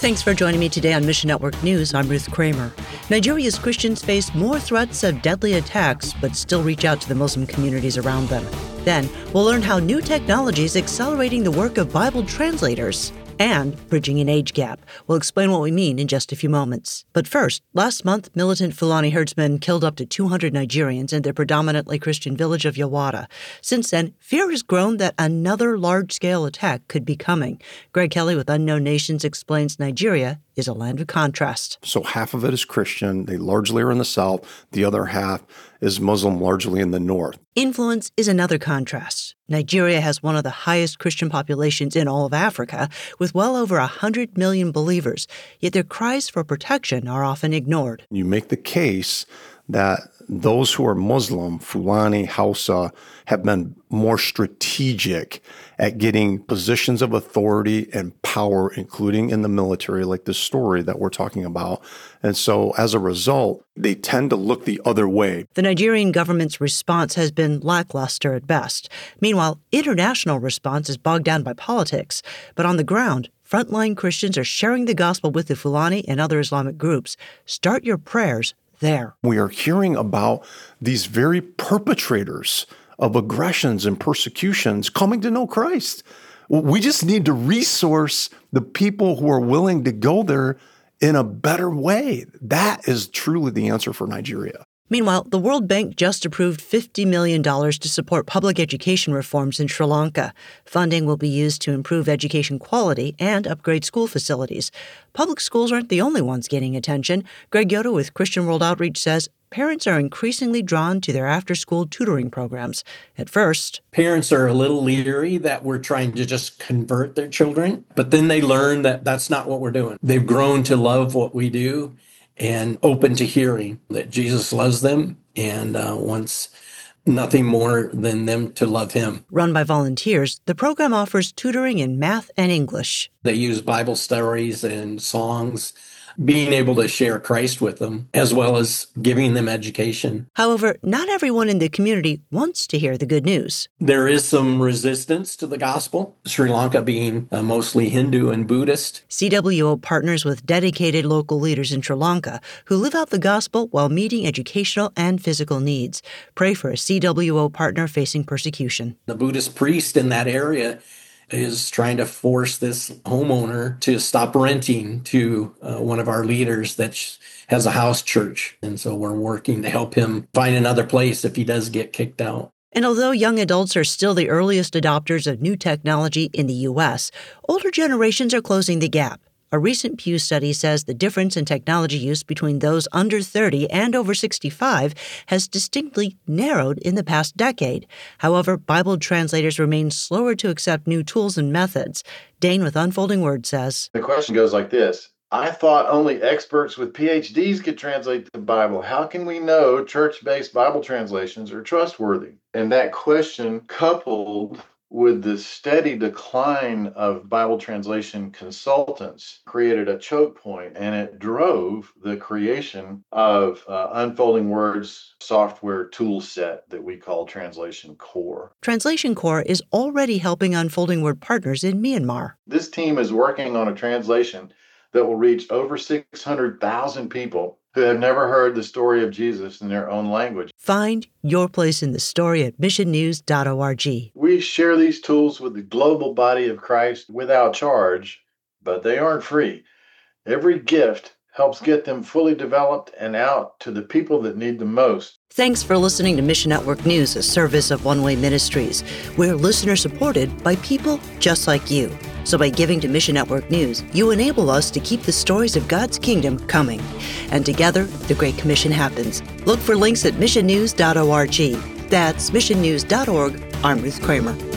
Thanks for joining me today on Mission Network News. I'm Ruth Kramer. Nigeria's Christians face more threats of deadly attacks, but still reach out to the Muslim communities around them. Then, we'll learn how new technology is accelerating the work of Bible translators and bridging an age gap. We'll explain what we mean in just a few moments. But first, last month, militant Fulani herdsmen killed up to 200 Nigerians in their predominantly Christian village of Yawata. Since then, fear has grown that another large-scale attack could be coming. Greg Kelly with Unknown Nations explains Nigeria is a land of contrast. So half of it is Christian. They largely are in the south. The other half is Muslim, largely in the north. Influence is another contrast. Nigeria has one of the highest Christian populations in all of Africa, with well over 100 million believers, yet their cries for protection are often ignored. You make the case that those who are Muslim, Fulani, Hausa, have been more strategic at getting positions of authority and power, including in the military, like this story that we're talking about. And so as a result, they tend to look the other way. The Nigerian government's response has been lackluster at best. Meanwhile, international response is bogged down by politics. But on the ground, frontline Christians are sharing the gospel with the Fulani and other Islamic groups. Start your prayers there. We are hearing about these very perpetrators of aggressions and persecutions coming to know Christ. We just need to resource the people who are willing to go there in a better way. That is truly the answer for Nigeria. Meanwhile, the World Bank just approved $50 million to support public education reforms in Sri Lanka. Funding will be used to improve education quality and upgrade school facilities. Public schools aren't the only ones getting attention. Greg Yoder with Christian World Outreach says parents are increasingly drawn to their after-school tutoring programs. At first, parents are a little leery that we're trying to just convert their children, but then they learn that that's not what we're doing. They've grown to love what we do and open to hearing that Jesus loves them and wants nothing more than them to love him. Run by volunteers, the program offers tutoring in math and English. They use Bible stories and songs, being able to share Christ with them, as well as giving them education. However, not everyone in the community wants to hear the good news. There is some resistance to the gospel, Sri Lanka being mostly Hindu and Buddhist. CWO partners with dedicated local leaders in Sri Lanka who live out the gospel while meeting educational and physical needs. Pray for a CWO partner facing persecution. The Buddhist priest in that area is trying to force this homeowner to stop renting to one of our leaders that has a house church. And so we're working to help him find another place if he does get kicked out. And although young adults are still the earliest adopters of new technology in the U.S., older generations are closing the gap. A recent Pew study says the difference in technology use between those under 30 and over 65 has distinctly narrowed in the past decade. However, Bible translators remain slower to accept new tools and methods. Dane with Unfolding Word says, the question goes like this. I thought only experts with PhDs could translate the Bible. How can we know church-based Bible translations are trustworthy? And that question, coupled with the steady decline of Bible translation consultants, created a choke point, and it drove the creation of Unfolding Word's software tool set that we call Translation Core. Translation Core is already helping Unfolding Word partners in Myanmar. This team is working on a translation that will reach over 600,000 people who have never heard the story of Jesus in their own language. Find your place in the story at missionnews.org. We share these tools with the global body of Christ without charge, but they aren't free. Every gift helps get them fully developed and out to the people that need them most. Thanks for listening to Mission Network News, a service of One Way Ministries. We're listener-supported by people just like you. So by giving to Mission Network News, you enable us to keep the stories of God's kingdom coming. And together, the Great Commission happens. Look for links at missionnews.org. That's missionnews.org. I'm Ruth Kramer.